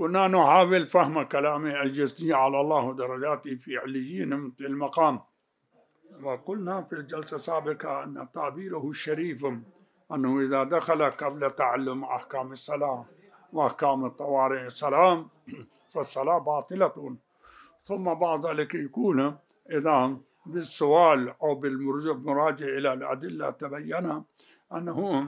كنا نحاول فهم كلام الجزري على الله درجاته في عليين في المقام. وقلنا في الجلسة السابقة أن تعبيره الشريف أنه إذا دخل قبل تعلم أحكام الصلاة وأحكام الطوارئ السلام فالصلاة باطلة، ثم بعد ذلك يكون إذا بالسؤال أو بالمراجعة إلى الأدلة تبين أنه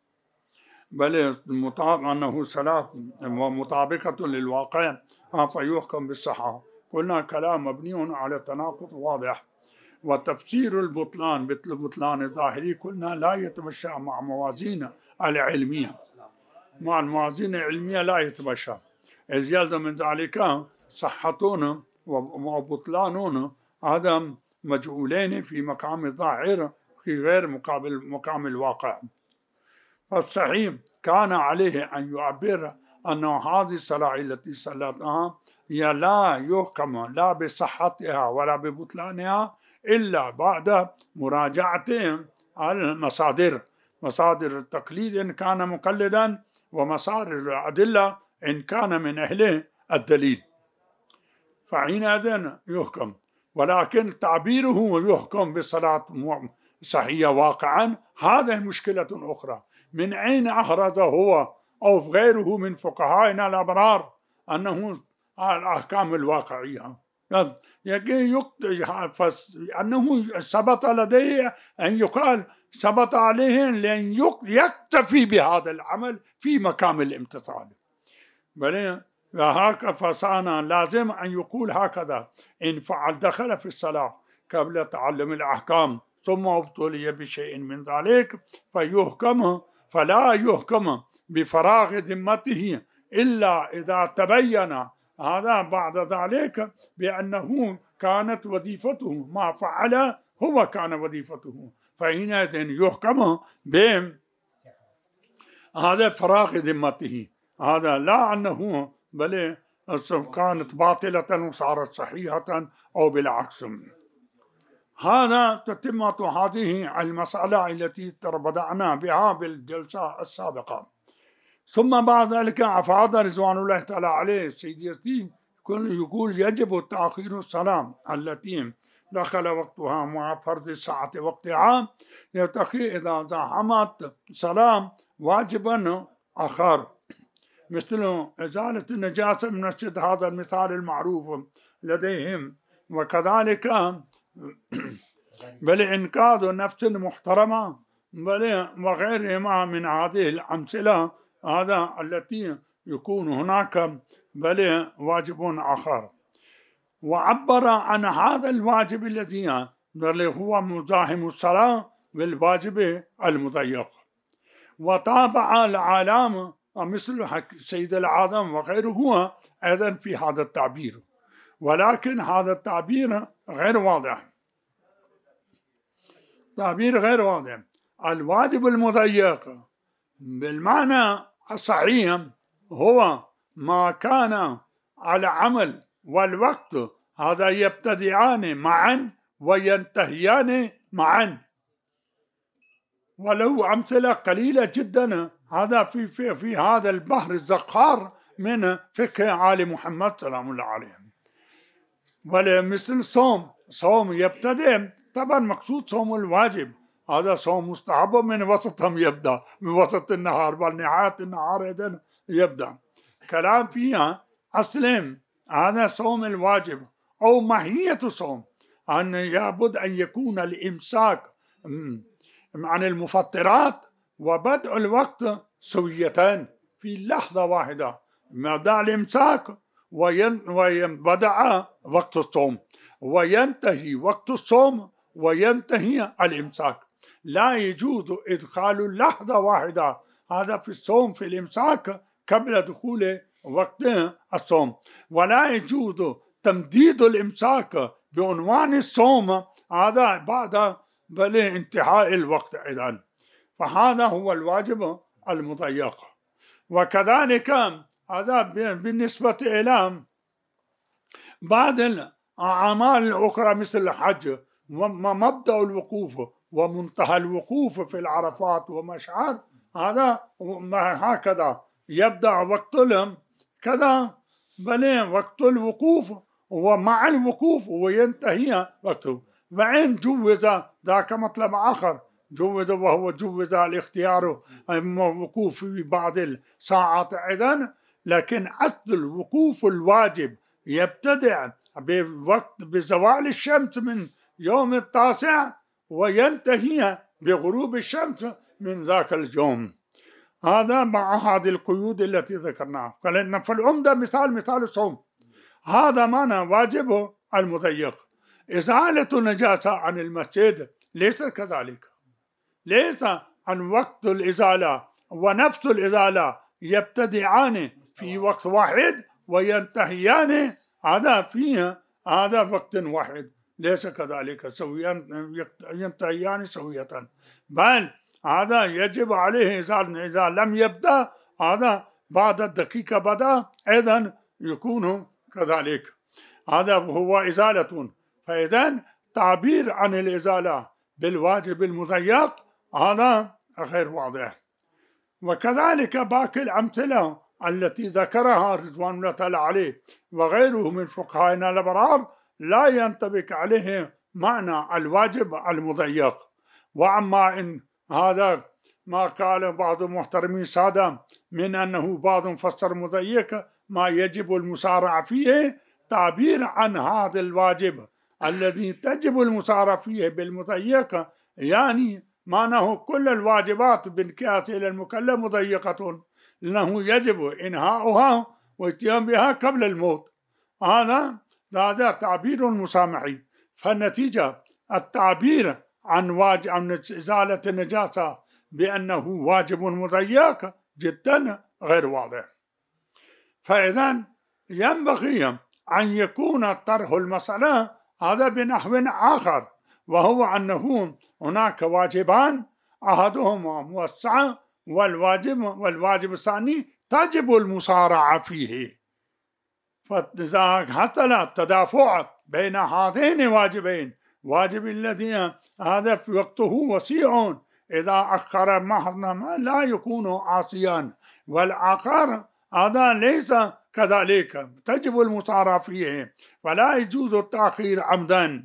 أنه صلاة ومطابقة للواقع فيحكم بالصحة. قلنا كلام مبني على تناقض واضح، وتفسير البطلان مثل البطلان الظاهري قلنا لا يتمشى مع موازين العلمية، مع الموازين العلمية لا يتمشى، إذ يلزم من ذلك صحتون وبطلانون هذا مجعولين في مقام الظاهر في غير مقام الواقع. فالصحيح كان عليه أن يعبر أن هذه الصلاة التي صلتها هي لا يحكم لا بصحتها ولا ببطلانها إلا بعد مراجعة المصادر، مصادر التقليد إن كان مقلدا، ومصادر الأدلة إن كان من أهل الدليل، فحينئذ يحكم. ولكن تعبيره يحكم بصلاة صحية واقعا هذه مشكلة أخرى. من أين أحرز هو أو غيره من فقهائنا الأبرار أنه الأحكام الواقعية؟ أنه ثبت لديه أن يقال ثبت عليه لأن يكتفي بهذا العمل في مقام الامتثال. بل وهكذا فصار لازم أن يقول هكذا: إن فعل دخل في الصلاة قبل تعلم الأحكام ثم ابتلي بشيء من ذلك فلا يحكم بفراغ ذمته إلا إذا تبين هذا بعد ذلك بأنه كانت وظيفته ما فعل هو كان وظيفته، فحينئذ يحكم هذا فراغ ذمته، هذا لا أنه بل كانت باطلة وصارت صحيحة أو بالعكس. هذا تتمة هذه المسألة التي بدأنا بها بالجلسة السابقة. ثم بعد ذلك أفاد رضوان الله تعالى عليه سيدي يزيد يقول: يجب تأخير الصلاة التي دخل وقتها مع فرض ساعة وقتها، يتقي إذا زحمت صلاة واجبا آخر، مثل إزالة النجاسة من المسجد، هذا المثال المعروف لديهم، وكذلك بل إنقاذ نفس محترمة بل وغيرهما من هذه الأمثلة، هذا التي يكون هناك بل واجب آخر. وعبر عن هذا الواجب الذي هو مزاحم الصلاة بالواجب المضيق، وتابع العالم مثل سيد العالم وغيره أيضا في هذا التعبير، ولكن هذا التعبير غير واضح، تعبير غير واضح. الواجب المضيق بالمعنى الصحيح هو ما كان على عمل والوقت هذا يبتدئان معا وينتهيان معا، ولو أمثلة قليلة جدا هذا في هذا البحر الزخار من فقه آل محمد سلام الله عليه. ولمثل صوم يبتدئ، طبعا مقصود صوم الواجب، هذا صوم مستحب من وسطهم يبدأ، من وسط النهار بل نهاية النهار إذن يبدأ. كلام فيها أصلا هذا صوم الواجب أو ماهية الصوم أن يابد أن يكون الإمساك عن المفطرات وبدء الوقت سويتان في لحظة واحدة، مبدأ الإمساك وبدأ وقت الصوم، وينتهي وقت الصوم وينتهي الإمساك. لا يجوز إدخال لحظة واحدة هذا في الصوم في الإمساك قبل دخول وقت الصوم، ولا يجوز تمديد الإمساك بعنوان الصوم هذا بعد بل انتهاء الوقت أيضا، فهذا هو الواجب المضيق. وكذلك هذا بالنسبة إلى بعض الأعمال الأخرى مثل الحج، مبدأ الوقوف ومنتهى الوقوف في العرفات ومشعر، هذا هكذا يبدأ وقت كذا بل وقت الوقوف ومع الوقوف وينتهي وقته. وإن جوز ذاك مطلب آخر، جوز وهو جوز الاختيار الوقوف في بعض الساعات أيضا، لكن أصل الوقوف الواجب يبتدئ بزوال الشمس من يوم 9 وينتهي بغروب الشمس من ذاك اليوم. هذا مع هذه القيود التي ذكرناها. فالعمدة مثال الصوم، هذا معنى واجبه المضيق. إزالة النجاسة عن المسجد ليس كذلك، ليس عن وقت الإزالة ونفس الإزالة يبتدعان في وقت واحد وينتهيان هذا وقت واحد، ليس كذلك سويا ينتهيان سوية، بل هذا يجب عليه إذا لم يبدأ هذا بعد الدقيقة بدأ أيضا يكون كذلك. هذا هو إزالة. فإذا تعبير عن الإزالة بالواجب المضيق هذا غير واضح. وكذلك باقي الأمثلة التي ذكرها رضوان الله تعالى عليه وغيره من فقهائنا الأبرار لا ينطبق عليه معنى الواجب المضيق. وأما إن هذا ما قال بعض محترمين سادة من أنه بعض فسر مضيق ما يجب المسارعة فيه، تعبير عن هذا الواجب الذي تجب المسارعة فيه بالمضيق يعني معناه كل الواجبات بالقياس إلى المكلف مضيقة، لأنه يجب إنهاؤها والاتيان بها قبل الموت. هذا تعبير مسامحي. فالنتيجة التعبير عن إزالة النجاسة بأنه واجب مضيق جدا غير واضح. فإذا ينبغي أن يكون طرح المسألة هذا بنحو آخر، وهو أنه هناك واجبان أحدهما موسع والواجب الثاني تجب المسارعة فيه. فإذا حصل التدافع بين هذين الواجبين، واجب الذي هذا في وقته وسيع إذا أخر محرما لا يكون عاصيا، والآخر هذا ليس كذلك تجب المسارعة فيه ولا يجوز التأخير عمدا.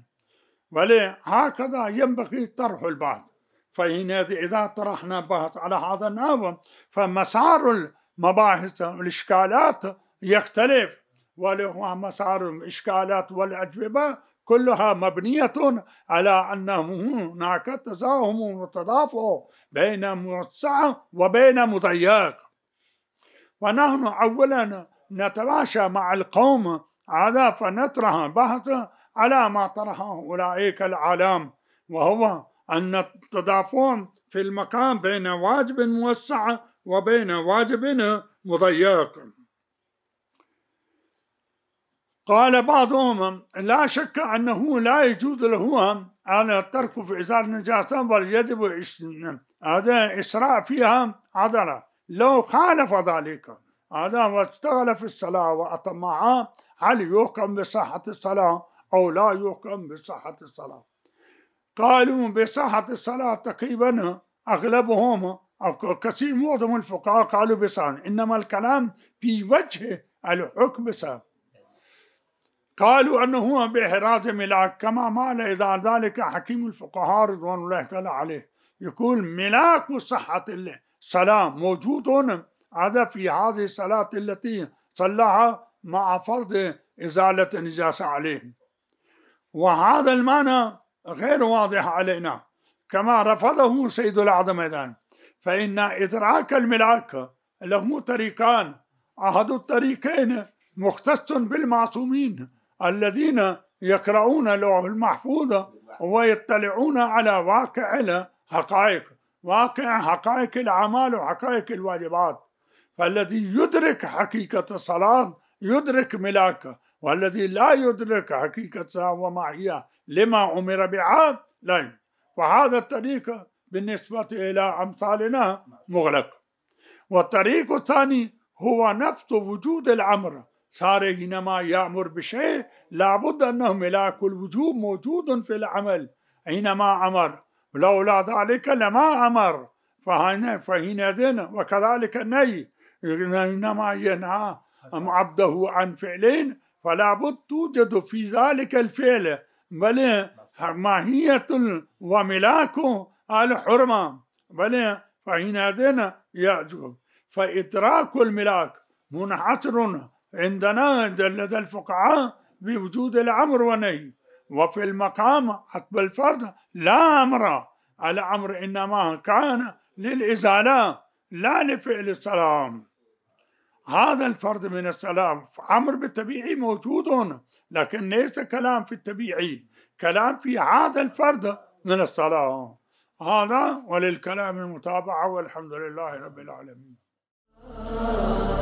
ولهكذا ينبغي طرح البحث. فهنا إذا طرحنا بحث على هذا النحو فمسار المباحث والإشكالات يختلف، ومسار الإشكالات والأجوبة كلها مبنية على أنه هناك تزاحم وتدافع بين موسع وبين مضيق. ونحن أولا نتماشى مع القوم هذا فنطرح بحث على ما طرحه أولئك العالم، وهو أن التدافع في المكان بين واجب موسع وبين واجب مضيق. قال بعضهم لا شك أنه لا يجوز له أن الترك في إزالة النجاسة بل يجب هذا إسراع فيها عدلا. لو خالف ذلك هذا واشتغل في الصلاة وأتمها هل يحكم بصحة الصلاة أو لا يحكم بصحة الصلاة؟ قالوا بصحة الصلاة تقريبا أغلبهم أو كثير معظم الفقهاء قالوا بصحة، إنما الكلام في وجه الحكم بصحة. قالوا أنه بإحراز ملاك كما مال إذا ذلك حكيم الفقهاء رضوان الله تعالى عليه، يقول ملاك صحة الصلاة موجود هذا في هذه الصلاة التي صلىها مع فرض إزالة النجاسة عليه. وهذا المعنى غير واضح علينا كما رفضه سيد الأعظم أيضا. فإن إدراك الملاك له طريقان، أحد الطريقين مختص بالمعصومين الذين يقرؤون اللوح المحفوظ ويطلعون على واقع الحقائق، واقع حقائق الأعمال وحقائق الواجبات. فالذي يدرك حقيقة الصلاة يدرك ملاك، والذي لا يدرك حقيقتها وما هي لما أمر بها لا. وهذا الطريق بالنسبة إلى أمثالنا مغلق. والطريق الثاني هو نفس وجود الأمر، صار حينما يأمر بشيء لابد أنه ملاك الوجوب موجود في العمل حينما أمر، لولا ذلك لما أمر. فحينئذ وكذلك النهي حينما ينهى عبده عن فعلين فلا بد توجد في ذلك الفعل بل ماهية وملاك الحرمة بل فحينئذ يأجب. فإدراك الملاك منحصر عندنا لدى الفقهاء بوجود الأمر والنهي، وفي المقام حسب الفرد لا أمر، الأمر إنما كان للإزالة لا لفعل السلام. هذا الفرد من السلام أمر بالطبيعي موجود، لكن ليس كلام في الطبيعي، كلام في هذا الفرد من السلام. هذا وللكلام متابعة، والحمد لله رب العالمين.